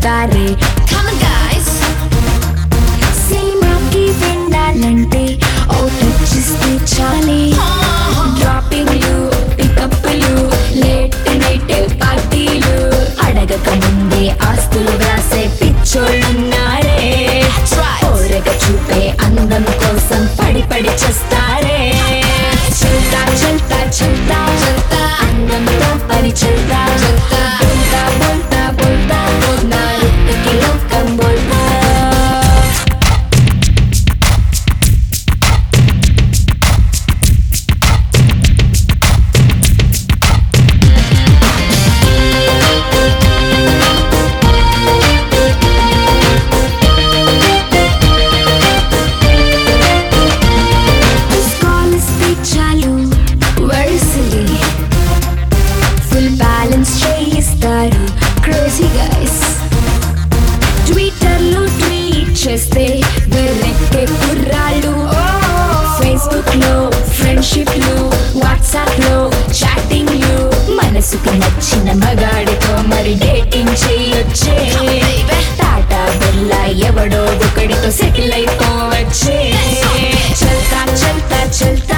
వస్తారే. Come on guys, సినిమాకి వెళ్ళాలంటే ఓ touch ఇస్తే చాలే. డ్రాపింగ్లు పికప్లు లేట్ నైట్ పార్టీలు అడగక ముందే ఆస్తులు వ్రాసే పిచ్చోళ్ళున్నారే. that's right. కోరక చూపే అందం కోసం పడి పడి చేస్తారే. చల్తా చల్తా చల్తా చల్తా. అందంతో పని చల్తా చల్తా. బోల్తా బోల్తా బోల్తా నా రుట్టుకి లోకం బోల్తా. స్కాలర్స్కి చాలు వర్సిలి ఫుల్ బ్యాలెన్స్ చేయిస్తారు క్రేజీ గైస్. ట్విట్టర్లో ట్వీట్ చేస్తే వెర్రెక్కే కుర్రాళ్ళు. ఫేస్బుక్ లో ఫ్రెండ్షిప్లు, వాట్సాప్ లో చాటింగ్లు, మనసుకు నచ్చిన మగాడితో మరి డేటింగ్ చేయొచ్చే. టాటా బిర్లా ఎవడో ఒకడితో సెటిల్ అయిపోవచ్చే. చల్తా చల్తా చల్తా